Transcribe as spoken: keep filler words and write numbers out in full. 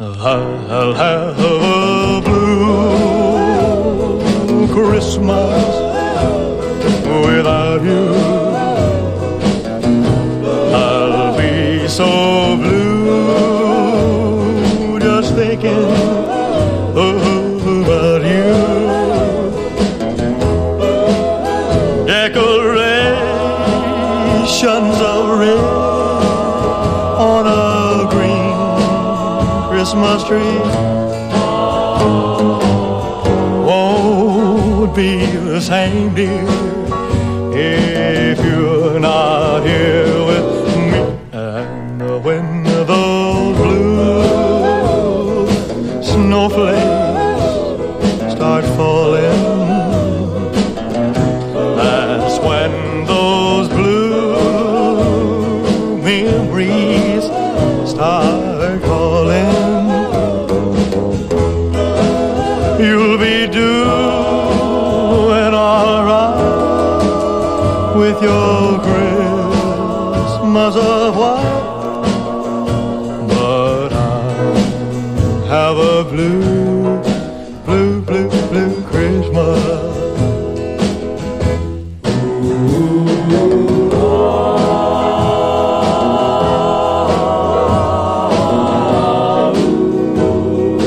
I'll have a blue Christmas without you. I'll be so blue just thinking about you. Decorations of red on a green Christmas tree won't be the same, dear, if you're not here with me. And when those blue snowflakes start falling, that's when those blue memories start calling. You'll be doing all right with your Christmas of white, but I have a blue